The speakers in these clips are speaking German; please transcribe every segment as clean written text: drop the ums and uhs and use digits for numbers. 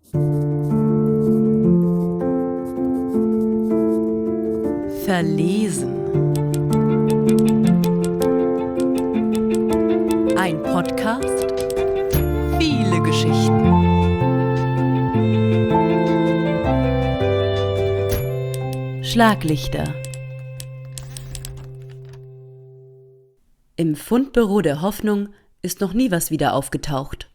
Verlesen. Ein Podcast, viele Geschichten. Schlaglichter. Im Fundbüro der Hoffnung ist noch nie was wieder aufgetaucht.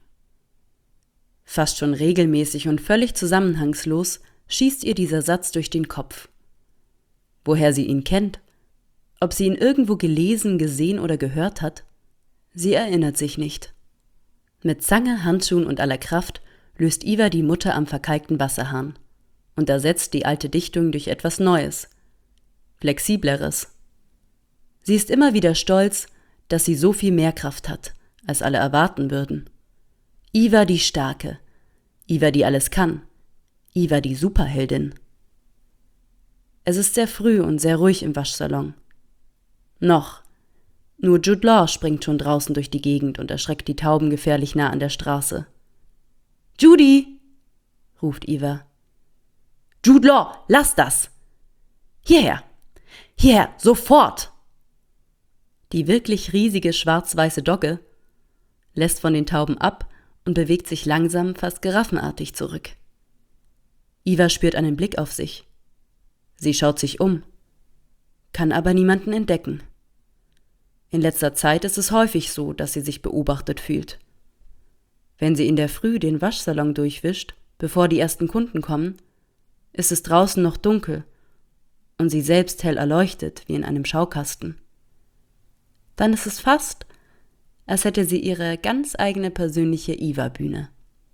Fast schon regelmäßig und völlig zusammenhangslos schießt ihr dieser Satz durch den Kopf. Woher sie ihn kennt, ob sie ihn irgendwo gelesen, gesehen oder gehört hat, sie erinnert sich nicht. Mit Zange, Handschuhen und aller Kraft löst Iva die Mutter am verkalkten Wasserhahn und ersetzt die alte Dichtung durch etwas Neues, Flexibleres. Sie ist immer wieder stolz, dass sie so viel mehr Kraft hat, als alle erwarten würden. Iva die Starke, Iva die alles kann, Iva die Superheldin. Es ist sehr früh und sehr ruhig im Waschsalon. Noch. Nur Jude Law springt schon draußen durch die Gegend und erschreckt die Tauben gefährlich nah an der Straße. »Judy«, ruft Iva. »Jude Law, lass das! Hierher! Hierher, sofort!« Die wirklich riesige schwarz-weiße Dogge lässt von den Tauben ab und bewegt sich langsam, fast giraffenartig zurück. Iva spürt einen Blick auf sich. Sie schaut sich um, kann aber niemanden entdecken. In letzter Zeit ist es häufig so, dass sie sich beobachtet fühlt. Wenn sie in der Früh den Waschsalon durchwischt, bevor die ersten Kunden kommen, ist es draußen noch dunkel und sie selbst hell erleuchtet wie in einem Schaukasten. Dann ist es fast, als hätte sie ihre ganz eigene persönliche Iva-Bühne.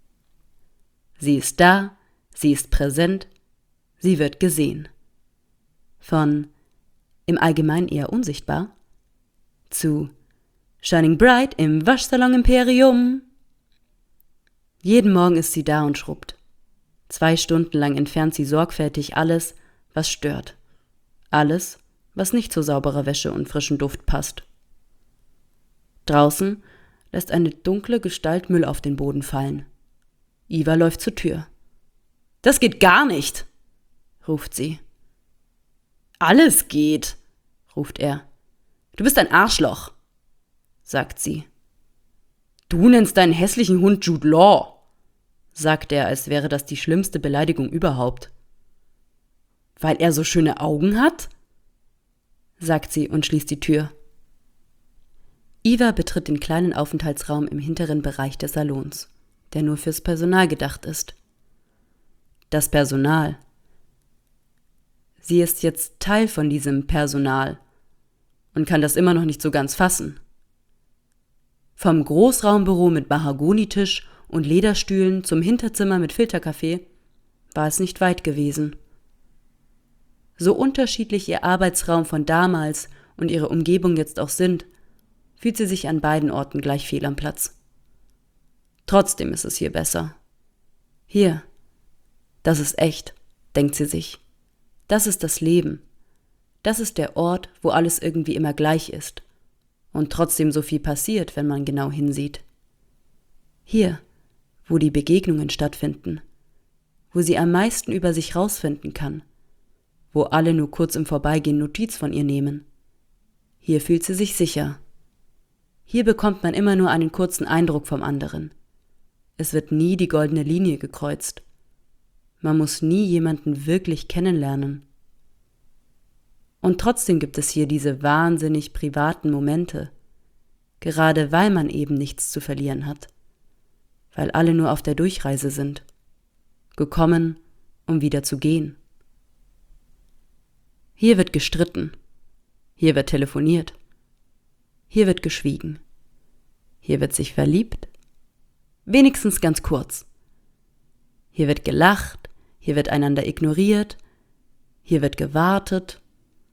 Sie ist da, sie ist präsent, sie wird gesehen. Von im Allgemeinen eher unsichtbar zu Shining Bright im Waschsalon Imperium. Jeden Morgen ist sie da und schrubbt. 2 Stunden lang entfernt sie sorgfältig alles, was stört. Alles, was nicht zu sauberer Wäsche und frischen Duft passt. Draußen lässt eine dunkle Gestalt Müll auf den Boden fallen. Iva läuft zur Tür. »Das geht gar nicht«, ruft sie. »Alles geht«, ruft er. »Du bist ein Arschloch«, sagt sie. »Du nennst deinen hässlichen Hund Jude Law«, sagt er, als wäre das die schlimmste Beleidigung überhaupt. »Weil er so schöne Augen hat?«, sagt sie und schließt die Tür. Iva betritt den kleinen Aufenthaltsraum im hinteren Bereich des Salons, der nur fürs Personal gedacht ist. Das Personal. Sie ist jetzt Teil von diesem Personal und kann das immer noch nicht so ganz fassen. Vom Großraumbüro mit Mahagonitisch und Lederstühlen zum Hinterzimmer mit Filterkaffee war es nicht weit gewesen. So unterschiedlich ihr Arbeitsraum von damals und ihre Umgebung jetzt auch sind, fühlt sie sich an beiden Orten gleich fehl am Platz. Trotzdem ist es hier besser. Hier, das ist echt, denkt sie sich. Das ist das Leben. Das ist der Ort, wo alles irgendwie immer gleich ist und trotzdem so viel passiert, wenn man genau hinsieht. Hier, wo die Begegnungen stattfinden, wo sie am meisten über sich rausfinden kann, wo alle nur kurz im Vorbeigehen Notiz von ihr nehmen. Hier fühlt sie sich sicher. Hier bekommt man immer nur einen kurzen Eindruck vom anderen. Es wird nie die goldene Linie gekreuzt. Man muss nie jemanden wirklich kennenlernen. Und trotzdem gibt es hier diese wahnsinnig privaten Momente, gerade weil man eben nichts zu verlieren hat, weil alle nur auf der Durchreise sind, gekommen, um wieder zu gehen. Hier wird gestritten, hier wird telefoniert, hier wird geschwiegen, hier wird sich verliebt, wenigstens ganz kurz. Hier wird gelacht, hier wird einander ignoriert, hier wird gewartet,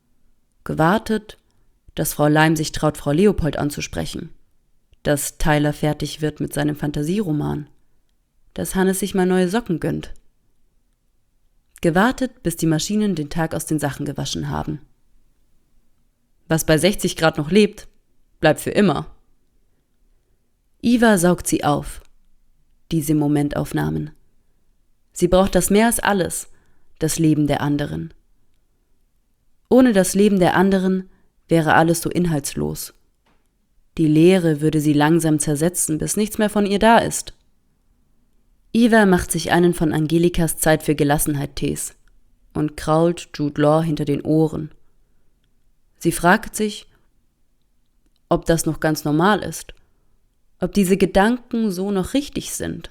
dass Frau Leim sich traut, Frau Leopold anzusprechen, dass Tyler fertig wird mit seinem Fantasieroman, dass Hannes sich mal neue Socken gönnt. Gewartet, bis die Maschinen den Tag aus den Sachen gewaschen haben. Was bei 60 Grad noch lebt, bleibt für immer. Iva saugt sie auf, diese Momentaufnahmen. Sie braucht das mehr als alles, das Leben der anderen. Ohne das Leben der anderen wäre alles so inhaltslos. Die Leere würde sie langsam zersetzen, bis nichts mehr von ihr da ist. Eva macht sich einen von Angelikas Zeit für Gelassenheit-Tees und krault Jude Law hinter den Ohren. Sie fragt sich, ob das noch ganz normal ist, ob diese Gedanken so noch richtig sind.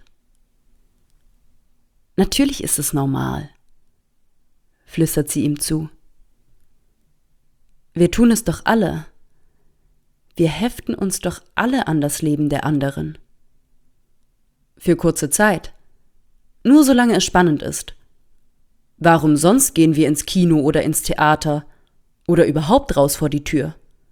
Natürlich ist es normal, flüstert sie ihm zu. Wir tun es doch alle. Wir heften uns doch alle an das Leben der anderen. Für kurze Zeit. Nur solange es spannend ist. Warum sonst gehen wir ins Kino oder ins Theater oder überhaupt raus vor die Tür?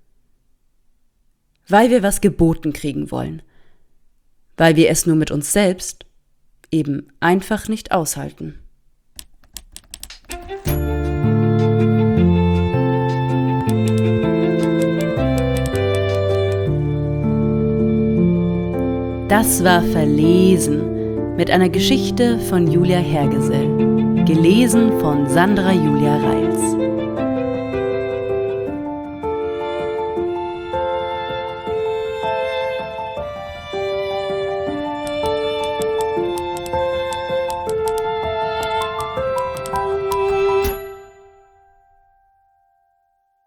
Weil wir was geboten kriegen wollen. Weil wir es nur mit uns selbst eben einfach nicht aushalten. Das war Verlesen mit einer Geschichte von Julia Hergesell, gelesen von Sandra Julia Reils.